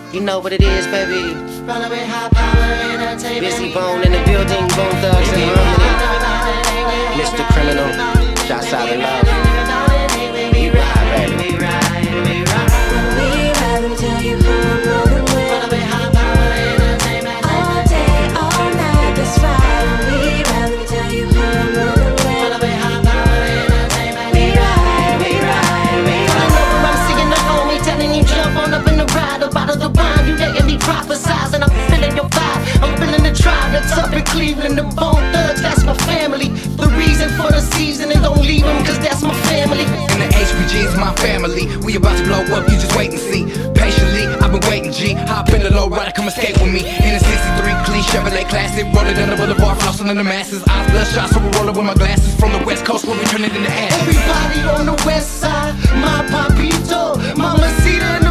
You know what it is, baby. Runaway high power entertainment. Busy Bone in the building, Bone Thugs in harmony. Mr. Criminal, shots out of love. We ride, baby. We ride. We ride, let me tell you who I'm rolling with. Runaway high power entertainment. All day, all night, that's right. We ride, let me tell you who I'm rolling with. Runaway high power entertainment. We ride, we ride, we ride. Whenever I'm seeing the homie telling you jump on up in the ride, about the wine, you letting me prophesize, and I'm feeling your vibe. I'm feeling the tribe that's up in Cleveland, the Bone Thugs, that's my family. The reason for the season and don't leave them, cause that's my family. And the HBG's my family. We about to blow up, you just wait and see. Patiently, I've been waiting, G. Hop in the low rider, come escape with me. In a 63 clean Chevrolet Classic, rolling down the boulevard, flossing in the masses. Eyes bloodshot, so we're rolling with my glasses. From the West Coast, where we turn it into ash. Everybody on the west side, my papito, Mamacita.